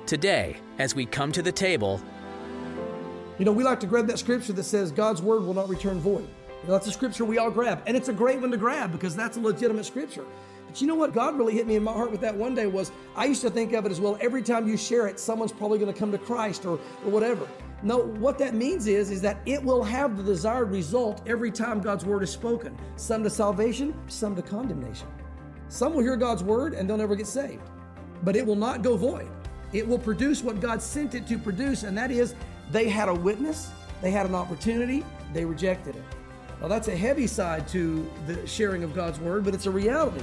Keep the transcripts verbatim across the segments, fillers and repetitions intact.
Today, as we come to the table, you know, we like to grab that scripture that says God's word will not return void. You know, that's a scripture we all grab. And it's a great one to grab because that's a legitimate scripture. But you know what God really hit me in my heart with that one day was, I used to think of it as, well, every time you share it, someone's probably going to come to Christ or, or whatever. No, what that means is, is that it will have the desired result every time God's word is spoken. Some to salvation, some to condemnation. Some will hear God's word and they'll never get saved. But it will not go void. It will produce what God sent it to produce, and that is, they had a witness, they had an opportunity, they rejected it. Now that's a heavy side to the sharing of God's word, but it's a reality.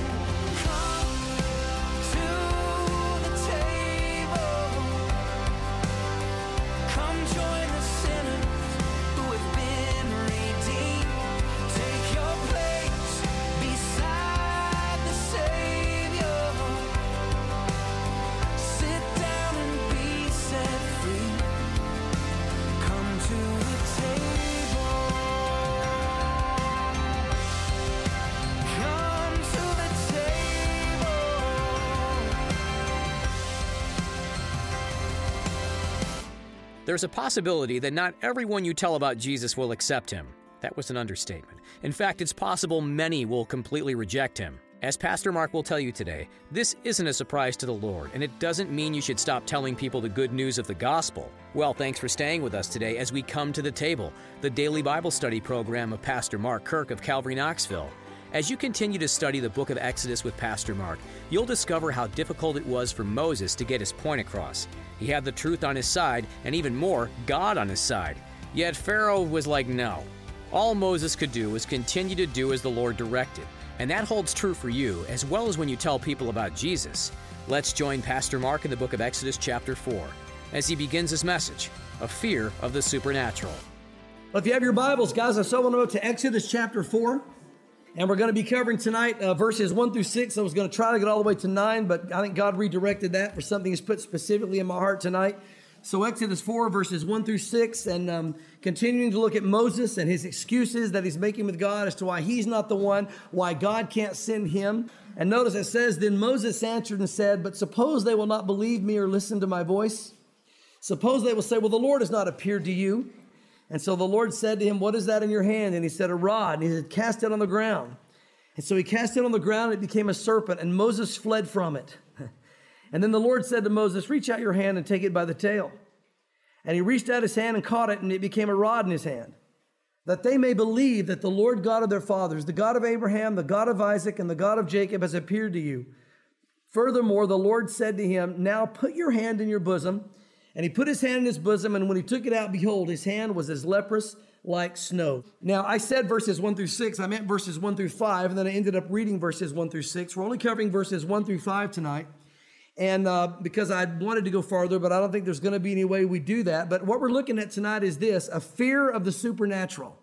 there's a possibility that not everyone you tell about Jesus will accept him. That was an understatement. In fact, it's possible many will completely reject him. As Pastor Mark will tell you today, this isn't a surprise to the Lord, and it doesn't mean you should stop telling people the good news of the gospel. Well, thanks for staying with us today as we come to the table, the daily Bible study program of Pastor Mark Kirk of Calvary Knoxville. As you continue to study the book of Exodus with Pastor Mark, you'll discover how difficult it was for Moses to get his point across. He had the truth on his side, and even more, God on his side. Yet Pharaoh was like, no. All Moses could do was continue to do as the Lord directed. And that holds true for you, as well as when you tell people about Jesus. Let's join Pastor Mark in the book of Exodus chapter four, as he begins his message, A Fear of the Supernatural. Well, if you have your Bibles, guys, I so want to go to Exodus chapter four. And we're going to be covering tonight uh, verses one through six. I was going to try to get all the way to nine, but I think God redirected that for something He's put specifically in my heart tonight. So Exodus four, verses one through six, and um, continuing to look at Moses and his excuses that he's making with God as to why he's not the one, why God can't send him. And notice it says, Then Moses answered and said, But suppose they will not believe me or listen to my voice. Suppose they will say, Well, the Lord has not appeared to you. And so the Lord said to him, What is that in your hand? And he said, A rod. And he said, Cast it on the ground. And so he cast it on the ground, and it became a serpent, and Moses fled from it. And then the Lord said to Moses, Reach out your hand and take it by the tail. And he reached out his hand and caught it, and it became a rod in his hand, that they may believe that the Lord God of their fathers, the God of Abraham, the God of Isaac, and the God of Jacob has appeared to you. Furthermore, the Lord said to him, Now put your hand in your bosom. And he put his hand in his bosom, and when he took it out, behold, his hand was as leprous like snow. Now, I said verses one through six. I meant verses one through five, and then I ended up reading verses one through six. We're only covering verses one through five tonight. And uh, because I wanted to go farther, but I don't think there's going to be any way we do that. But what we're looking at tonight is this, a fear of the supernatural.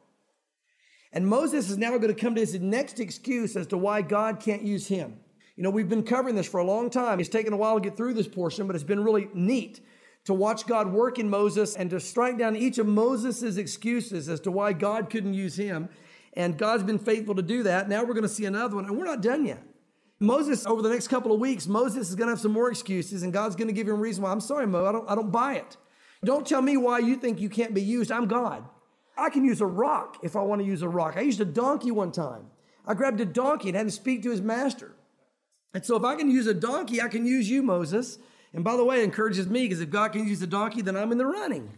And Moses is now going to come to his next excuse as to why God can't use him. You know, we've been covering this for a long time. It's taken a while to get through this portion, but it's been really neat to watch God work in Moses and to strike down each of Moses' excuses as to why God couldn't use him. And God's been faithful to do that. Now we're going to see another one, and we're not done yet. Moses, over the next couple of weeks, Moses is going to have some more excuses, and God's going to give him a reason why. I'm sorry, Mo, I don't, I don't buy it. Don't tell me why you think you can't be used. I'm God. I can use a rock if I want to use a rock. I used a donkey one time. I grabbed a donkey and had to speak to his master. And so if I can use a donkey, I can use you, Moses. And by the way, it encourages me, because if God can use a donkey, then I'm in the running.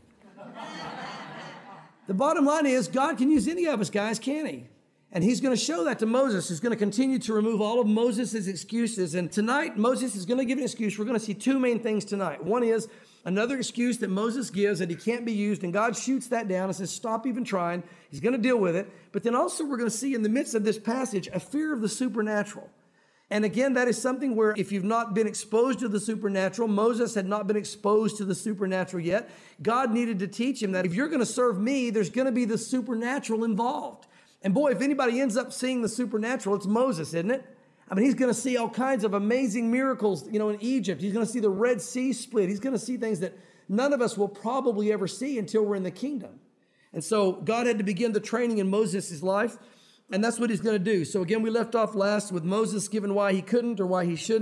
The bottom line is, God can use any of us, guys, can't he? And he's going to show that to Moses. He's going to continue to remove all of Moses' excuses. And tonight, Moses is going to give an excuse. We're going to see two main things tonight. One is another excuse that Moses gives that he can't be used, and God shoots that down and says, stop even trying. He's going to deal with it. But then also we're going to see in the midst of this passage a fear of the supernatural. And again, that is something where if you've not been exposed to the supernatural, Moses had not been exposed to the supernatural yet. God needed to teach him that if you're going to serve me, there's going to be the supernatural involved. And boy, if anybody ends up seeing the supernatural, it's Moses, isn't it? I mean, he's going to see all kinds of amazing miracles, you know, in Egypt. He's going to see the Red Sea split. He's going to see things that none of us will probably ever see until we're in the kingdom. And so God had to begin the training in Moses' life, and that's what he's going to do. So again, we left off last with Moses given why he couldn't or why he shouldn't.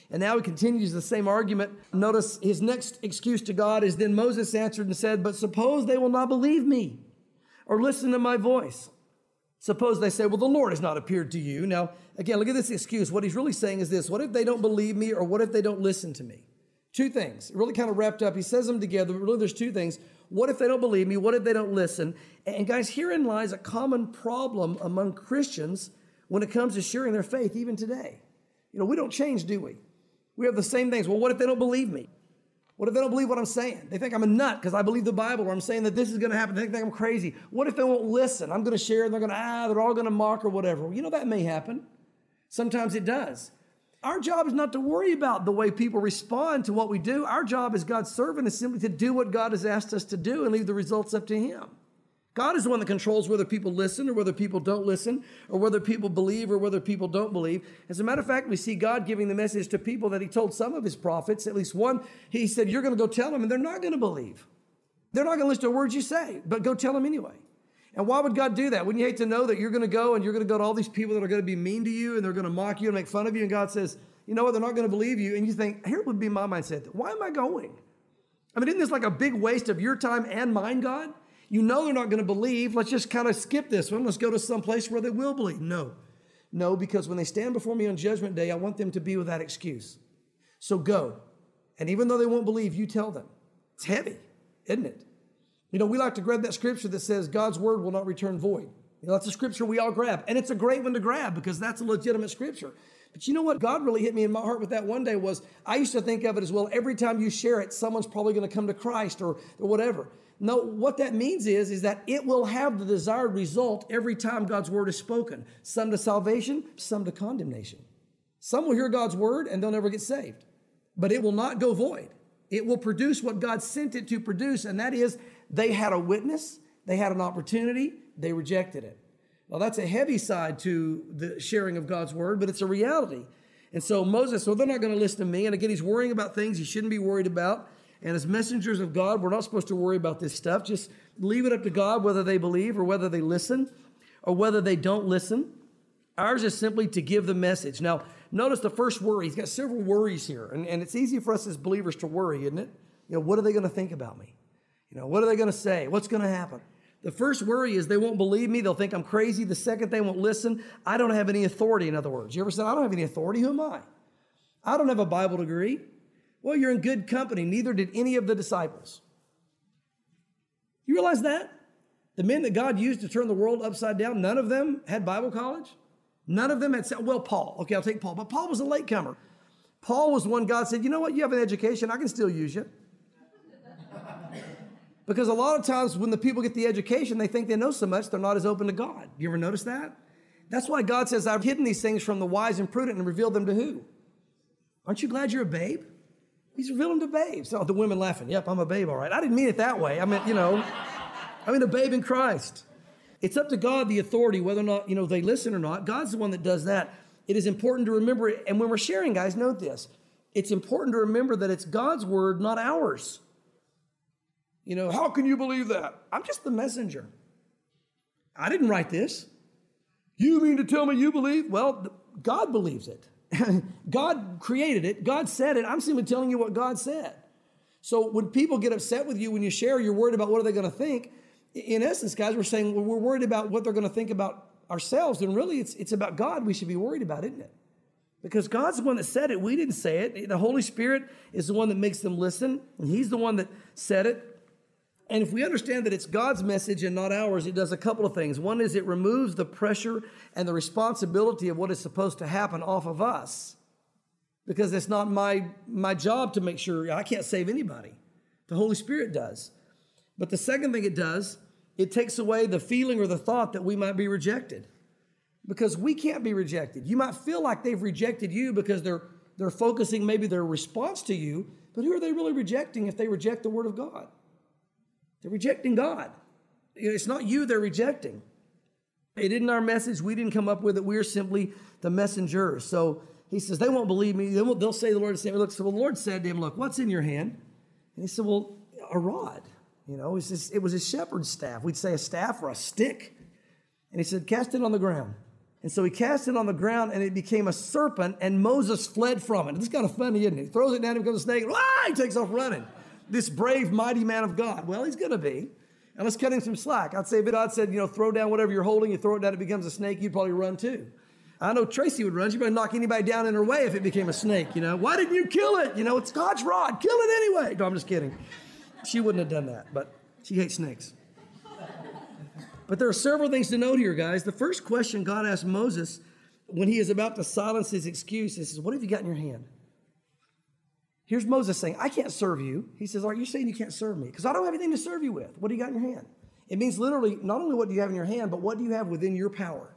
And now he continues the same argument. Notice his next excuse to God is, then Moses answered and said, but suppose they will not believe me or listen to my voice. Suppose they say, well, the Lord has not appeared to you. Now, again, look at this excuse. What he's really saying is this. What if they don't believe me, or what if they don't listen to me? Two things. Really kind of wrapped up. He says them together, but really there's two things. What if they don't believe me? What if they don't listen? And guys, herein lies a common problem among Christians when it comes to sharing their faith even today. You know, we don't change, do we? We have the same things. Well, what if they don't believe me? What if they don't believe what I'm saying? They think I'm a nut because I believe the Bible, or I'm saying that this is going to happen. They think I'm crazy. What if they won't listen? I'm going to share and they're going to, ah, they're all going to mock or whatever. Well, you know, that may happen. Sometimes it does. Our job is not to worry about the way people respond to what we do. Our job as God's servant is simply to do what God has asked us to do and leave the results up to Him. God is the one that controls whether people listen or whether people don't listen, or whether people believe or whether people don't believe. As a matter of fact, we see God giving the message to people that He told some of His prophets, at least one. He said, you're going to go tell them, and they're not going to believe. They're not going to listen to words you say, but go tell them anyway. And why would God do that? Wouldn't you hate to know that you're going to go and you're going to go to all these people that are going to be mean to you and they're going to mock you and make fun of you, and God says, you know what, they're not going to believe you. And you think, here would be my mindset. Why am I going? I mean, isn't this like a big waste of your time and mine, God? You know they're not going to believe. Let's just kind of skip this one. Let's go to some place where they will believe. No. No, because when they stand before me on Judgment Day, I want them to be without excuse. So go. And even though they won't believe, you tell them. It's heavy, isn't it? You know, we like to grab that scripture that says God's word will not return void. You know, that's a scripture we all grab. And it's a great one to grab because that's a legitimate scripture. But you know what? God really hit me in my heart with that one day was, I used to think of it as, well, every time you share it, someone's probably going to come to Christ or, or whatever. No, what that means is, is that it will have the desired result every time God's word is spoken. Some to salvation, some to condemnation. Some will hear God's word and they'll never get saved. But it will not go void. It will produce what God sent it to produce, and that is they had a witness, they had an opportunity, they rejected it. Well, that's a heavy side to the sharing of God's word, but it's a reality. And so Moses, so they're not going to listen to me. And again, he's worrying about things he shouldn't be worried about. And as messengers of God, we're not supposed to worry about this stuff. Just leave it up to God whether they believe or whether they listen or whether they don't listen. Ours is simply to give the message. Now, notice the first worry. He's got several worries here. And, and it's easy for us as believers to worry, isn't it? You know, what are they going to think about me? You know, what are they going to say? What's going to happen? The first worry is they won't believe me. They'll think I'm crazy. The second, they won't listen. I don't have any authority, in other words. You ever said, I don't have any authority? Who am I? I don't have a Bible degree. Well, you're in good company. Neither did any of the disciples. You realize that? The men that God used to turn the world upside down, none of them had Bible college. None of them had said, well, Paul. Okay, I'll take Paul. But Paul was a latecomer. Paul was one God said, you know what? You have an education. I can still use you. Because a lot of times when the people get the education, they think they know so much, they're not as open to God. You ever notice that? That's why God says, I've hidden these things from the wise and prudent and revealed them to who? Aren't you glad you're a babe? He's revealed them to babes. So the women laughing, yep, I'm a babe, all right. I didn't mean it that way. I meant, you know, I mean a babe in Christ. It's up to God, the authority, whether or not, you know, they listen or not. God's the one that does that. It is important to remember, and when we're sharing, guys, note this. It's important to remember that it's God's word, not ours. You know, how can you believe that? I'm just the messenger. I didn't write this. You mean to tell me you believe? Well, God believes it. God created it. God said it. I'm simply telling you what God said. So when people get upset with you when you share, you're worried about what are they going to think. In essence, guys, we're saying well, we're worried about what they're going to think about ourselves. And really, it's, it's about God we should be worried about, isn't it? Because God's the one that said it. We didn't say it. The Holy Spirit is the one that makes them listen. And He's the one that said it. And if we understand that it's God's message and not ours, it does a couple of things. One is it removes the pressure and the responsibility of what is supposed to happen off of us. Because it's not my, my job to make sure, I can't save anybody. The Holy Spirit does. But the second thing it does, it takes away the feeling or the thought that we might be rejected. Because we can't be rejected. You might feel like they've rejected you because they're, they're focusing maybe their response to you, but who are they really rejecting if they reject the Word of God? They're rejecting God. It's not you they're rejecting. It isn't our message. We didn't come up with it. We're simply the messengers. So he says, they won't believe me. They'll, they'll say the Lord said, look, so the Lord said to him, look, what's in your hand? And he said, well, a rod. You know, it was, just, it was a shepherd's staff. We'd say a staff or a stick. And he said, cast it on the ground. And so he cast it on the ground, and it became a serpent, and Moses fled from it. This is kind of funny, isn't it? He throws it down, it becomes a snake, and ah, he takes off running. This brave, mighty man of God. Well, he's going to be. And let's cut him some slack. I'd say if God said, you know, throw down whatever you're holding, you throw it down, it becomes a snake, you'd probably run too. I know Tracy would run. She'd probably knock anybody down in her way if it became a snake, you know. Why didn't you kill it? You know, it's God's rod. Kill it anyway. No, I'm just kidding. She wouldn't have done that, but she hates snakes. But there are several things to note here, guys. The first question God asked Moses when he is about to silence his excuse, he says, what have you got in your hand? Here's Moses saying, I can't serve you. He says, are you saying you can't serve me? Because I don't have anything to serve you with. What do you got in your hand? It means literally, not only what do you have in your hand, but what do you have within your power?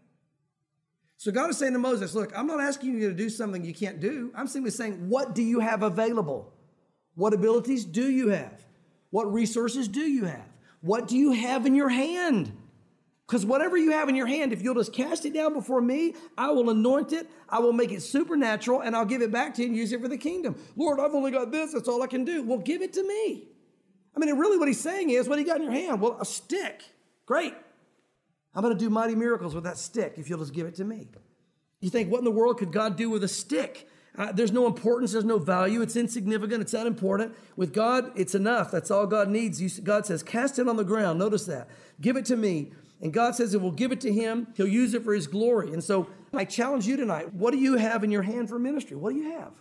So God is saying to Moses, look, I'm not asking you to do something you can't do. I'm simply saying, what do you have available? What abilities do you have? What resources do you have? What do you have in your hand? Because whatever you have in your hand, if you'll just cast it down before me, I will anoint it, I will make it supernatural, and I'll give it back to you and use it for the kingdom. Lord, I've only got this, that's all I can do. Well, give it to me. I mean, really what he's saying is, what do you got in your hand? Well, a stick. Great. I'm going to do mighty miracles with that stick if you'll just give it to me. You think, what in the world could God do with a stick? Uh, there's no importance, there's no value, it's insignificant, it's unimportant. With God, it's enough. That's all God needs. You, God says, cast it on the ground. Notice that. Give it to me. And God says it will give it to him. He'll use it for his glory. And so I challenge you tonight. What do you have in your hand for ministry? What do you have?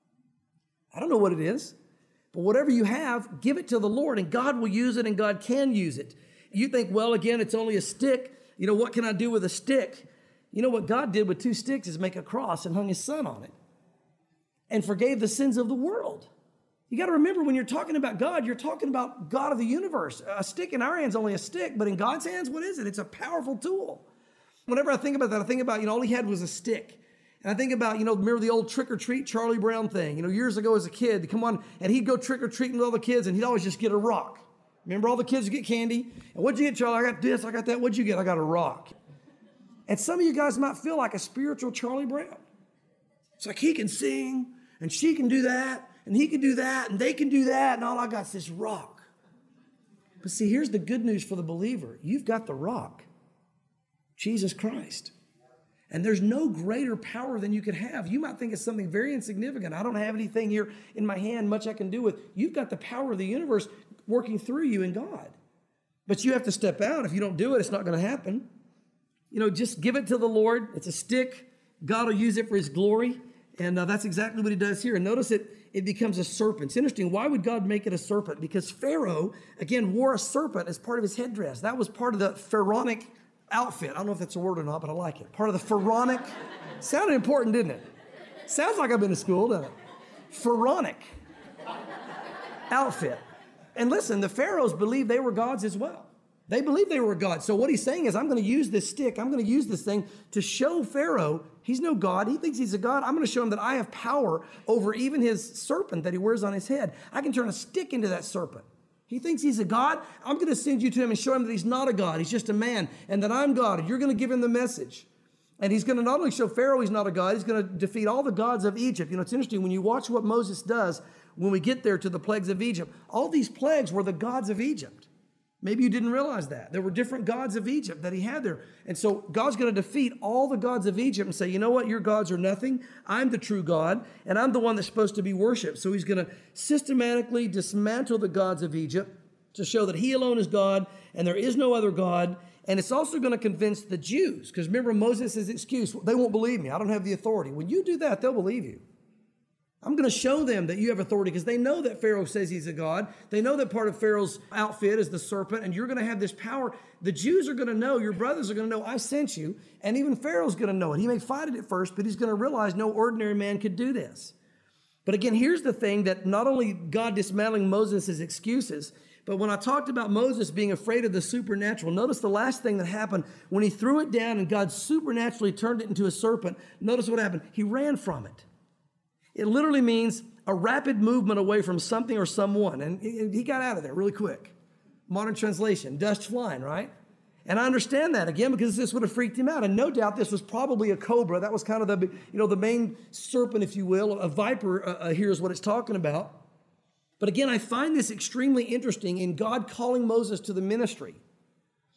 I don't know what it is. But whatever you have, give it to the Lord. And God will use it and God can use it. You think, well, again, it's only a stick. You know, what can I do with a stick? You know what God did with two sticks is make a cross and hung his son on it. And forgave the sins of the world. You got to remember, when you're talking about God, you're talking about God of the universe. A stick in our hands is only a stick, but in God's hands, what is it? It's a powerful tool. Whenever I think about that, I think about, you know, all he had was a stick. And I think about, you know, remember the old trick or treat Charlie Brown thing? You know, years ago as a kid, to come on, and he'd go trick or treating with all the kids, and he'd always just get a rock. Remember all the kids would get candy? And what'd you get, Charlie? I got this, I got that. What'd you get? I got a rock. And some of you guys might feel like a spiritual Charlie Brown. It's like he can sing, and she can do that, and he can do that, and they can do that, and all I got is this rock. But see, here's the good news for the believer. You've got the rock, Jesus Christ. And there's no greater power than you could have. You might think it's something very insignificant. I don't have anything here in my hand, much I can do with. You've got the power of the universe working through you in God. But you have to step out. If you don't do it, it's not going to happen. You know, just give it to the Lord. It's a stick. God will use it for his glory. And uh, that's exactly what he does here. And notice it, it becomes a serpent. It's interesting. Why would God make it a serpent? Because Pharaoh, again, wore a serpent as part of his headdress. That was part of the pharaonic outfit. I don't know if that's a word or not, but I like it. Part of the pharaonic. Sounded important, didn't it? Sounds like I've been to school, doesn't it? Pharaonic outfit. And listen, the pharaohs believed they were gods as well. They believed they were God. So what he's saying is, I'm going to use this stick. I'm going to use this thing to show Pharaoh he's no God. He thinks he's a God. I'm going to show him that I have power over even his serpent that he wears on his head. I can turn a stick into that serpent. He thinks he's a God. I'm going to send you to him and show him that he's not a God. He's just a man, and that I'm God. And you're going to give him the message. And he's going to not only show Pharaoh he's not a God, he's going to defeat all the gods of Egypt. You know, it's interesting when you watch what Moses does when we get there to the plagues of Egypt. All these plagues were the gods of Egypt. Maybe you didn't realize that. There were different gods of Egypt that he had there. And so God's going to defeat all the gods of Egypt and say, you know what? Your gods are nothing. I'm the true God, and I'm the one that's supposed to be worshiped. So he's going to systematically dismantle the gods of Egypt to show that he alone is God and there is no other God. And it's also going to convince the Jews, because remember Moses' excuse, they won't believe me. I don't have the authority. When you do that, they'll believe you. I'm going to show them that you have authority, because they know that Pharaoh says he's a God. They know that part of Pharaoh's outfit is the serpent, and you're going to have this power. The Jews are going to know, your brothers are going to know, I sent you, and even Pharaoh's going to know it. He may fight it at first, but he's going to realize no ordinary man could do this. But again, here's the thing, that not only God dismantling Moses' excuses, but when I talked about Moses being afraid of the supernatural, notice the last thing that happened when he threw it down and God supernaturally turned it into a serpent. Notice what happened. He ran from it. It literally means a rapid movement away from something or someone. And he got out of there really quick. Modern translation, dust flying, right? And I understand that, again, because this would have freaked him out. And no doubt this was probably a cobra. That was kind of the, you know, the main serpent, if you will. A viper uh, here is what it's talking about. But again, I find this extremely interesting in God calling Moses to the ministry.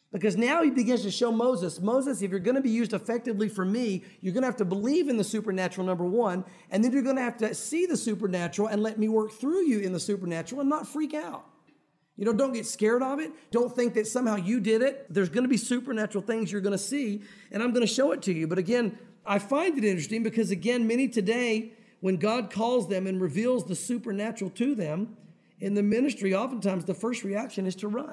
Because now he begins to show Moses, Moses, if you're going to be used effectively for me, you're going to have to believe in the supernatural, number one, and then you're going to have to see the supernatural and let me work through you in the supernatural and not freak out. You know, don't get scared of it. Don't think that somehow you did it. There's going to be supernatural things you're going to see, and I'm going to show it to you. But again, I find it interesting because, again, many today, when God calls them and reveals the supernatural to them in the ministry, oftentimes the first reaction is to run.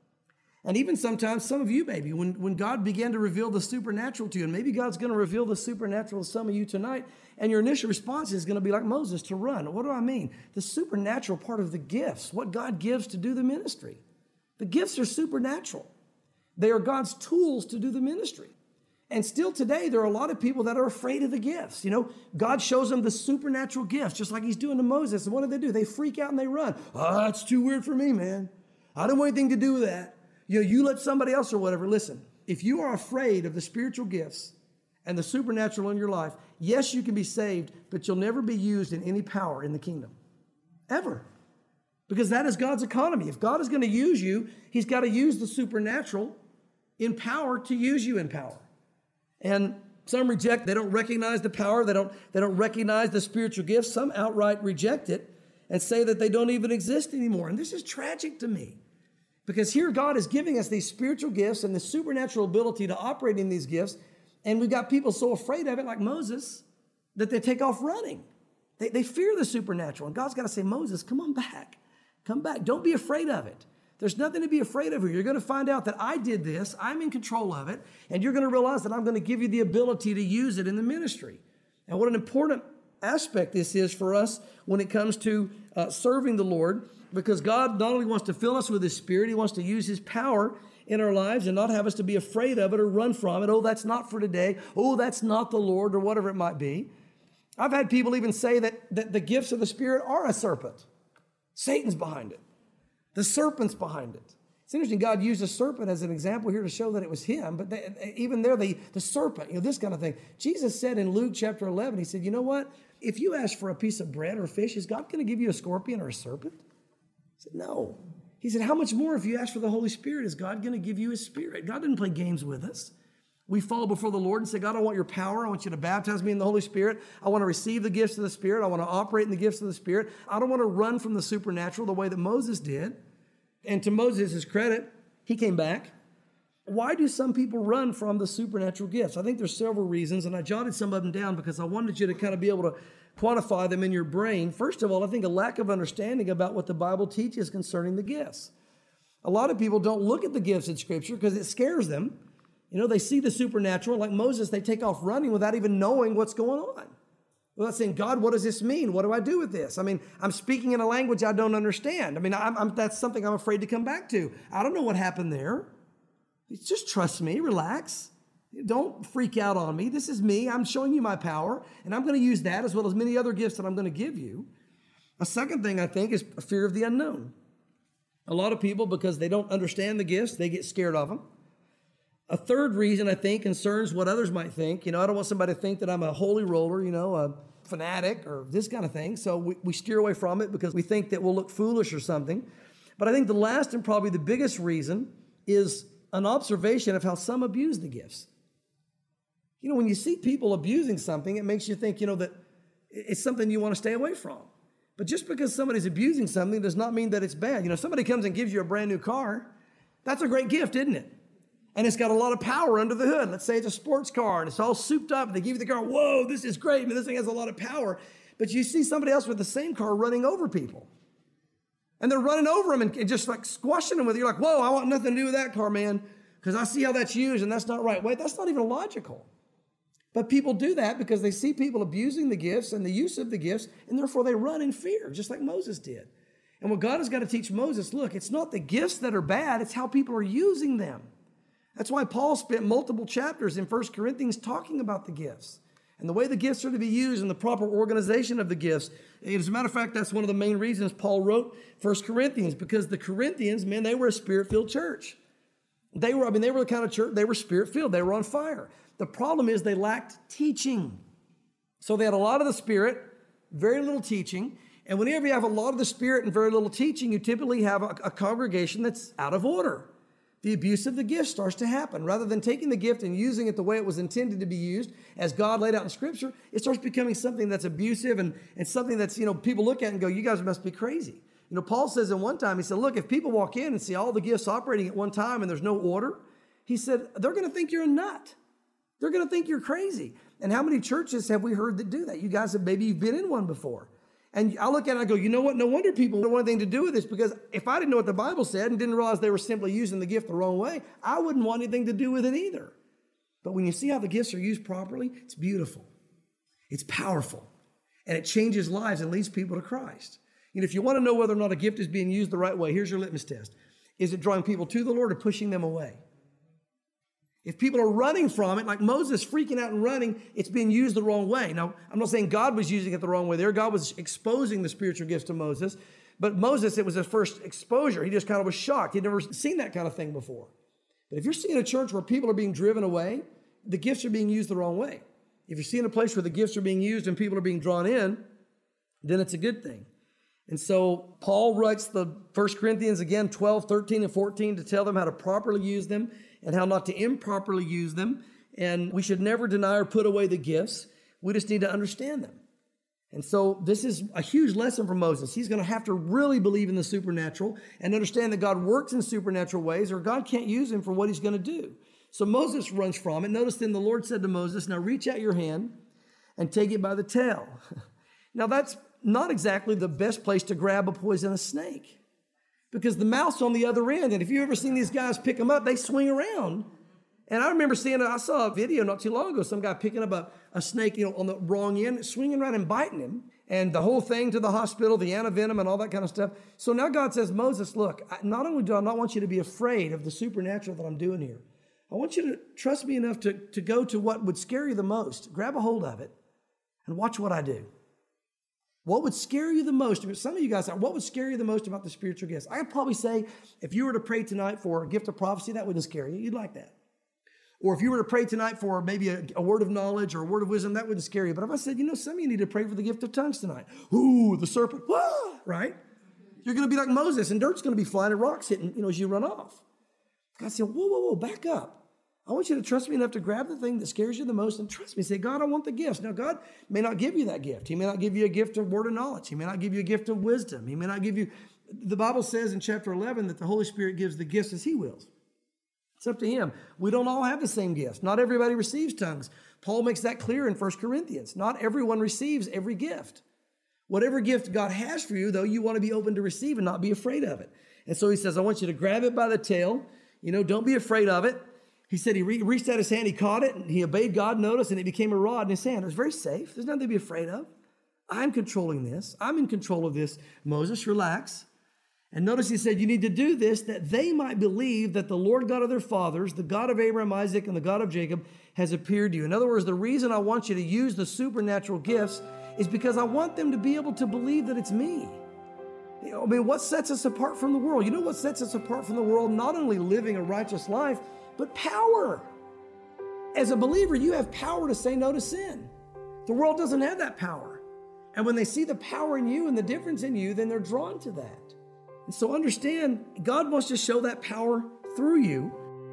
And even sometimes, some of you maybe, when, when God began to reveal the supernatural to you, and maybe God's going to reveal the supernatural to some of you tonight, and your initial response is going to be like Moses, to run. What do I mean? The supernatural part of the gifts, what God gives to do the ministry. The gifts are supernatural. They are God's tools to do the ministry. And still today, there are a lot of people that are afraid of the gifts. You know, God shows them the supernatural gifts, just like he's doing to Moses. And what do they do? They freak out and they run. Oh, that's too weird for me, man. I don't want anything to do with that. You know, you let somebody else or whatever. Listen, if you are afraid of the spiritual gifts and the supernatural in your life, yes, you can be saved, but you'll never be used in any power in the kingdom. Ever. Because that is God's economy. If God is going to use you, he's got to use the supernatural in power to use you in power. And some reject, they don't recognize the power, they don't, they don't recognize the spiritual gifts. Some outright reject it and say that they don't even exist anymore. And this is tragic to me. Because here God is giving us these spiritual gifts and the supernatural ability to operate in these gifts. And we've got people so afraid of it, like Moses, that they take off running. They, they fear the supernatural. And God's got to say, Moses, come on back. Come back. Don't be afraid of it. There's nothing to be afraid of here. You're going to find out that I did this. I'm in control of it. And you're going to realize that I'm going to give you the ability to use it in the ministry. And what an important aspect this is for us when it comes to uh, serving the Lord. Because God not only wants to fill us with his Spirit, he wants to use his power in our lives and not have us to be afraid of it or run from it. Oh, that's not for today. Oh, that's not the Lord, or whatever it might be. I've had people even say that, that the gifts of the Spirit are a serpent. Satan's behind it. The serpent's behind it. It's interesting, God used a serpent as an example here to show that it was him, but they, even there, the, the serpent, you know, this kind of thing. Jesus said in Luke chapter eleven, he said, you know what? If you ask for a piece of bread or fish, is God going to give you a scorpion or a serpent? He said, no. He said, how much more if you ask for the Holy Spirit, is God going to give you his Spirit? God didn't play games with us. We fall before the Lord and say, God, I want your power. I want you to baptize me in the Holy Spirit. I want to receive the gifts of the Spirit. I want to operate in the gifts of the Spirit. I don't want to run from the supernatural the way that Moses did. And to Moses' credit, he came back. Why do some people run from the supernatural gifts? I think there's several reasons, and I jotted some of them down because I wanted you to kind of be able to quantify them in your brain. First of all, I think a lack of understanding about what the Bible teaches concerning the gifts. A lot of people don't look at the gifts in Scripture because it scares them. You know, they see the supernatural. Like Moses, they take off running without even knowing what's going on. Without saying, God, what does this mean? What do I do with this? I mean, I'm speaking in a language I don't understand. I mean, I'm, I'm, that's something I'm afraid to come back to. I don't know what happened there. Just trust me, relax. Don't freak out on me. This is me. I'm showing you my power, and I'm going to use that as well as many other gifts that I'm going to give you. A second thing, I think, is a fear of the unknown. A lot of people, because they don't understand the gifts, they get scared of them. A third reason, I think, concerns what others might think. You know, I don't want somebody to think that I'm a holy roller, you know, a fanatic or this kind of thing. So we, we steer away from it because we think that we'll look foolish or something. But I think the last and probably the biggest reason is an observation of how some abuse the gifts. You know, when you see people abusing something, it makes you think, you know, that it's something you want to stay away from. But just because somebody's abusing something does not mean that it's bad. You know, if somebody comes and gives you a brand new car, that's a great gift, isn't it? And it's got a lot of power under the hood. Let's say it's a sports car and it's all souped up. And they give you the car. Whoa, this is great. I mean, this thing has a lot of power. But you see somebody else with the same car running over people. And they're running over them and just like squashing them with you. You're like, whoa, I want nothing to do with that car, man, because I see how that's used and that's not right. Wait, that's not even logical. But people do that because they see people abusing the gifts and the use of the gifts, and therefore they run in fear, just like Moses did. And what God has got to teach Moses, look, it's not the gifts that are bad, it's how people are using them. That's why Paul spent multiple chapters in First Corinthians talking about the gifts and the way the gifts are to be used and the proper organization of the gifts. And as a matter of fact, that's one of the main reasons Paul wrote First Corinthians, because the Corinthians, man, they were a spirit-filled church. They were, I mean, they were the kind of church, they were spirit-filled. They were on fire. The problem is they lacked teaching. So they had a lot of the Spirit, very little teaching. And whenever you have a lot of the Spirit and very little teaching, you typically have a, a congregation that's out of order. the abuse of the gift starts to happen. Rather than taking the gift and using it the way it was intended to be used, as God laid out in Scripture, it starts becoming something that's abusive and, and something that's, you know, people look at and go, you guys must be crazy. You know, Paul says in one time, he said, look, if people walk in and see all the gifts operating at one time and there's no order, he said, they're going to think you're a nut. They're going to think you're crazy. And how many churches have we heard that do that? You guys have, maybe you've been in one before. And I look at it and I go, you know what? No wonder people don't want anything to do with this, because if I didn't know what the Bible said and didn't realize they were simply using the gift the wrong way, I wouldn't want anything to do with it either. But when you see how the gifts are used properly, it's beautiful. It's powerful. And it changes lives and leads people to Christ. You know, if you want to know whether or not a gift is being used the right way, here's your litmus test. Is it drawing people to the Lord or pushing them away? If people are running from it, like Moses freaking out and running, it's being used the wrong way. Now, I'm not saying God was using it the wrong way there. God was exposing the spiritual gifts to Moses. But Moses, it was his first exposure. He just kind of was shocked. He'd never seen that kind of thing before. But if you're seeing a church where people are being driven away, the gifts are being used the wrong way. If you're seeing a place where the gifts are being used and people are being drawn in, then it's a good thing. And so Paul writes the First Corinthians again, twelve, thirteen, and fourteen to tell them how to properly use them and how not to improperly use them. And we should never deny or put away the gifts. We just need to understand them. And so this is a huge lesson for Moses. He's going to have to really believe in the supernatural and understand that God works in supernatural ways, or God can't use him for what he's going to do. So Moses runs from it. Notice then the Lord said to Moses, now reach out your hand and take it by the tail. Now that's not exactly the best place to grab a poisonous snake, because the mouth's on the other end. And if you've ever seen these guys pick them up, they swing around. And I remember seeing, I saw a video not too long ago, some guy picking up a, a snake, you know, on the wrong end, swinging around and biting him. And the whole thing to the hospital, the antivenom and all that kind of stuff. So now God says, Moses, look, not only do I not want you to be afraid of the supernatural that I'm doing here, I want you to trust me enough to, to go to what would scare you the most, grab a hold of it, and watch what I do. What would scare you the most? Some of you guys, what would scare you the most about the spiritual gifts? I'd probably say if you were to pray tonight for a gift of prophecy, that wouldn't scare you. You'd like that. Or if you were to pray tonight for maybe a, a word of knowledge or a word of wisdom, that wouldn't scare you. But if I said, you know, some of you need to pray for the gift of tongues tonight. Ooh, the serpent, wah, right? You're going to be like Moses, and dirt's going to be flying and rocks hitting, you know, as you run off. God said, whoa, whoa, whoa, back up. I want you to trust me enough to grab the thing that scares you the most and trust me. Say, God, I want the gifts. Now, God may not give you that gift. He may not give you a gift of word of knowledge. He may not give you a gift of wisdom. He may not give you, the Bible says in chapter eleven that the Holy Spirit gives the gifts as he wills. It's up to him. We don't all have the same gifts. Not everybody receives tongues. Paul makes that clear in First Corinthians. Not everyone receives every gift. Whatever gift God has for you, though, you want to be open to receive and not be afraid of it. And so he says, I want you to grab it by the tail. You know, don't be afraid of it. He said he re- reached out his hand, he caught it, and he obeyed God, notice, and it became a rod in his hand. It was very safe. There's nothing to be afraid of. I'm controlling this. I'm in control of this. Moses, relax. And notice he said, you need to do this that they might believe that the Lord God of their fathers, the God of Abraham, Isaac, and the God of Jacob, has appeared to you. In other words, the reason I want you to use the supernatural gifts is because I want them to be able to believe that it's me. You know, I mean, what sets us apart from the world? You know what sets us apart from the world? Not only living a righteous life, but power. As a believer, you have power to say no to sin. The world doesn't have that power. And when they see the power in you and the difference in you, then they're drawn to that. And so understand, God wants to show that power through you.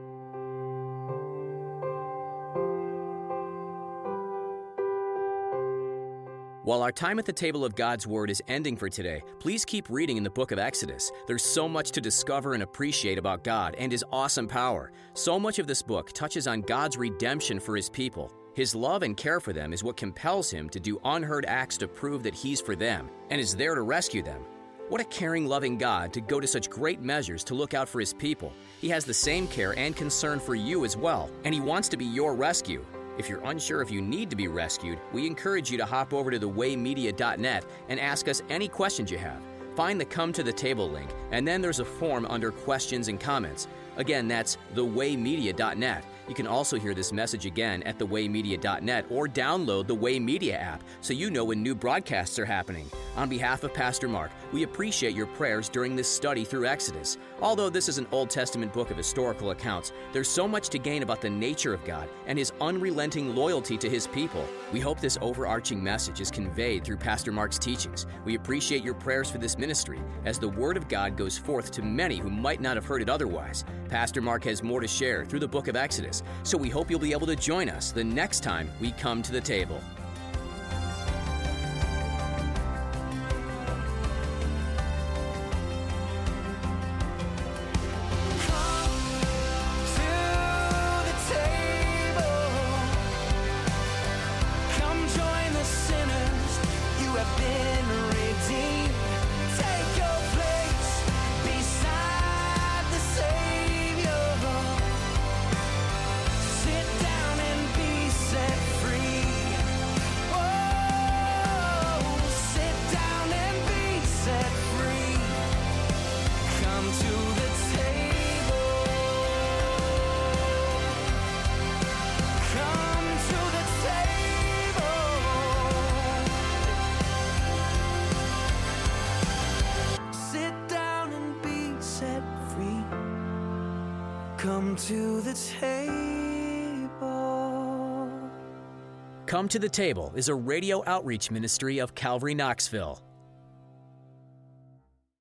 While our time at the table of God's Word is ending for today, please keep reading in the book of Exodus. There's so much to discover and appreciate about God and His awesome power. So much of this book touches on God's redemption for His people. His love and care for them is what compels Him to do unheard acts to prove that He's for them and is there to rescue them. What a caring, loving God to go to such great measures to look out for His people. He has the same care and concern for you as well, and He wants to be your rescue. If you're unsure if you need to be rescued, we encourage you to hop over to the way media dot net and ask us any questions you have. Find the Come to the Table link, and then there's a form under Questions and Comments. Again, that's the way media dot net. You can also hear this message again at the way media dot net or download the Way Media app so you know when new broadcasts are happening. On behalf of Pastor Mark, we appreciate your prayers during this study through Exodus. Although this is an Old Testament book of historical accounts, there's so much to gain about the nature of God and His unrelenting loyalty to His people. We hope this overarching message is conveyed through Pastor Mark's teachings. We appreciate your prayers for this ministry as the Word of God goes forth to many who might not have heard it otherwise. Pastor Mark has more to share through the book of Exodus, so we hope you'll be able to join us the next time we come to the table. Come to the table. Come to the Table is a radio outreach ministry of Calvary Knoxville.